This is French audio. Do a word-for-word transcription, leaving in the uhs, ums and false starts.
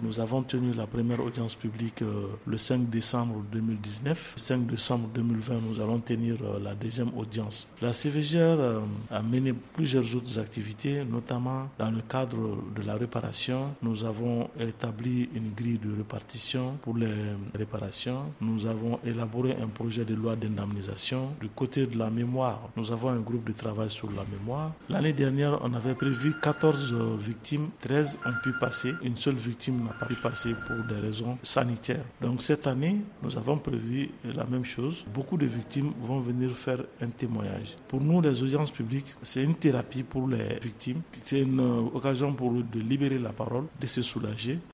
nous avons tenu la première audience publique euh, le cinq décembre deux mille dix-neuf. Le cinq décembre deux mille vingt, nous allons tenir euh, la deuxième audience. La C V G R euh, a mené plusieurs autres activités, notamment dans le cadre de la réparation. Nous avons établi une grille de répartition pour les réparations. Nous avons élaboré un projet de loi d'indemnisation. Du côté de la mémoire, nous avons un groupe de travail sur la mémoire. L'année dernière, on avait prévu quatorze victimes, treize ont pu passer. Une seule victime n'a pas pu passer pour des raisons sanitaires. Donc cette année, nous avons prévu la même chose. Beaucoup de victimes vont venir faire un témoignage. Pour nous, les audiences publiques, c'est une thérapie pour les victimes. C'est une occasion pour eux de libérer la parole, de se soulager.